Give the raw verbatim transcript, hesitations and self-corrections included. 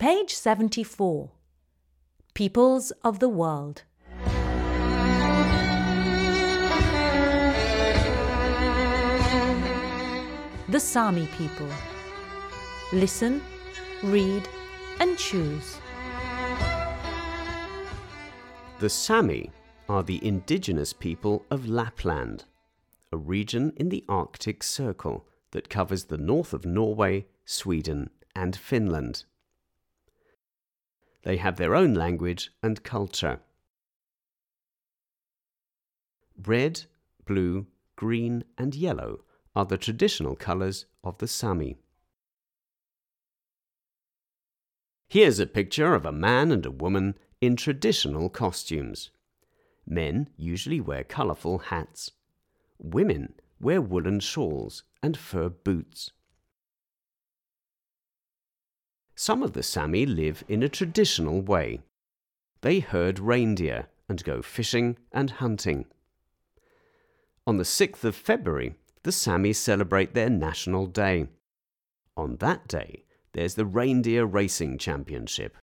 Page seventy-four. Peoples of the World. The Sami people. Listen, read, and choose. The Sami are the indigenous people of Lapland, a region in the Arctic Circle that covers the north of Norway, Sweden, and Finland. They have their own language and culture. Red, blue, green, and yellow are the traditional colours of the Sami. Here's a picture of a man and a woman in traditional costumes. Men usually wear colourful hats. Women wear woolen shawls and fur boots. Some of the Sami live in a traditional way. They herd reindeer and go fishing and hunting. On the sixth of February, the Sami celebrate their national day. On that day, there's the Reindeer Racing Championship.